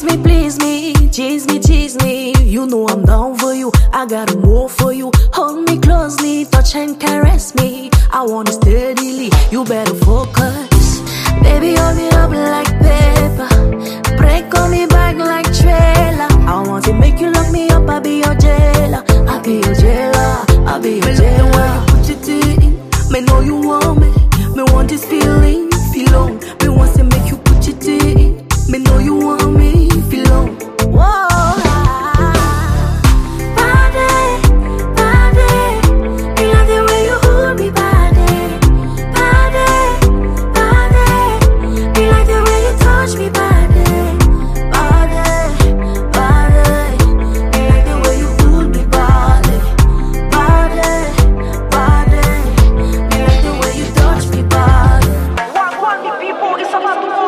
tease me. You know I'm down for you, I got more for you. Hold me closely, touch and caress me. I want it steadily, you better focus. Baby, hold me up like paper, break on me back like trailer. I want to make you lock me up, I'll be your jailer. I'll be your jailer, I'll be your jailer. Me love the way you put it in, me know you want me. Me want this feeling, feel on. Me want to make you put it in, me know you want me, feel on. Whoa.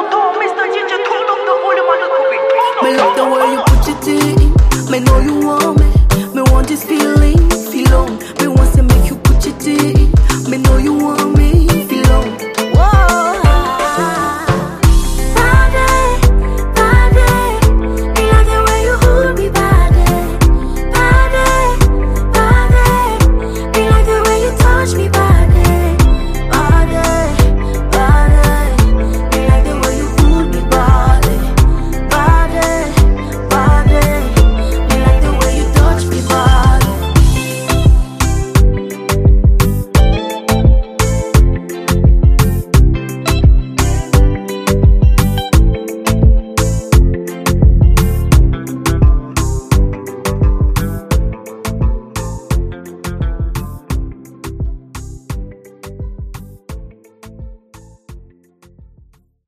Me love the way you put it in, me know you want